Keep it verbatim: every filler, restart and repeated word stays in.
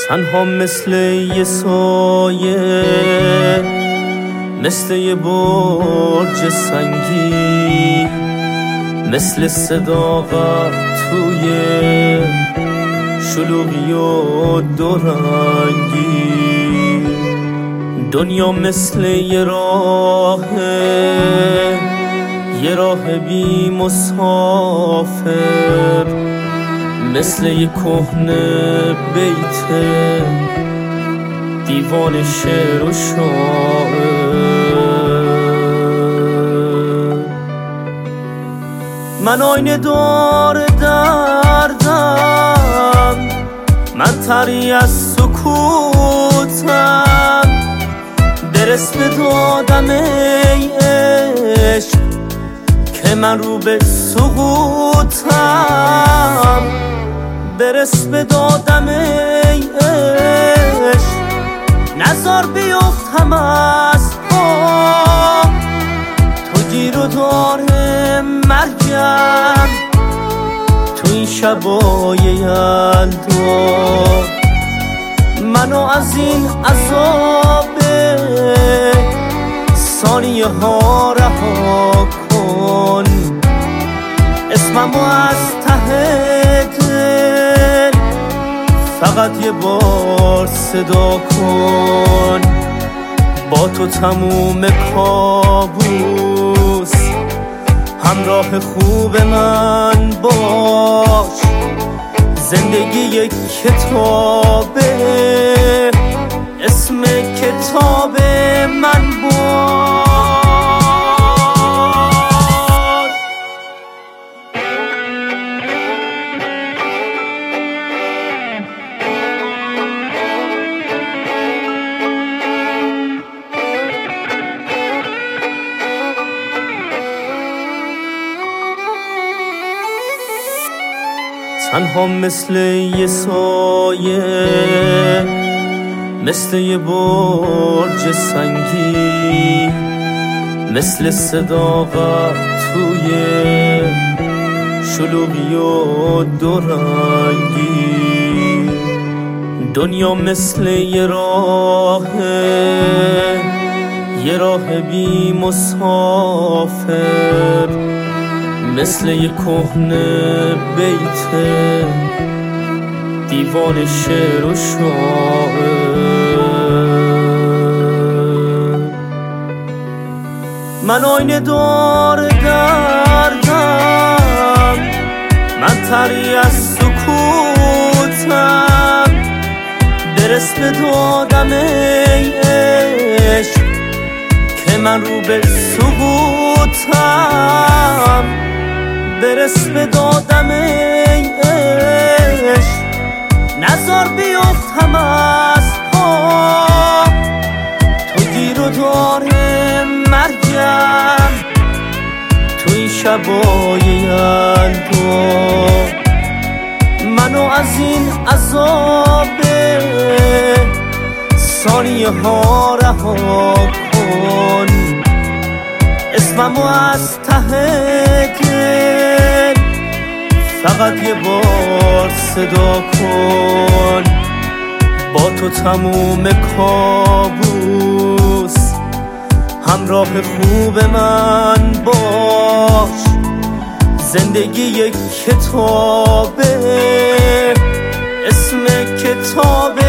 تنها مثل یه سایه، مثل یه برج سنگی، مثل صداقت توی شلوغی و دورنگی. دنیا مثل یه راه، یه راه بی مسافر، مثل یه کهنه بیت دیوان شعر و شاعر. من آینه دار دردم، من تری از سکوتم، برس به دادم ای عشق که من رو به سقوطم. برس به دادم ای عشق، نزار بیفتم از پا، تو گیر و دار مرگم تو این شبای یلدا. منو از این عذاب ثانیه ها رها کن، اسممو از ته دل فقط یه بار صدا کن. با تو تموم کابوس، همراه خوب من باش. زندگی یک کتابه، اسم کتاب من باش. تنها مثل یه سایه، مثل یه برج سنگی، مثل صداقت توی شلوغی و دورنگی. دنیا مثل یه راه، یه راه بی مسافر، مثل یه کهنه بیت دیوان شعر و شاعر. من آینه دار دردم، من تری از سکوتم، برس به دادم ای عشق که من رو به سقوطم. برس به دادم ای عشق، نزار بیفتم از پا، تو گیر و دار مرگم تو این شبای یلدا. منو از این عذاب ثانیه ها رها کن، اسممو از ته دل فقط یه بار صدا کن. با تو تموم کابوس، همراه خوب من باش. زندگی یک کتابه، اسم کتاب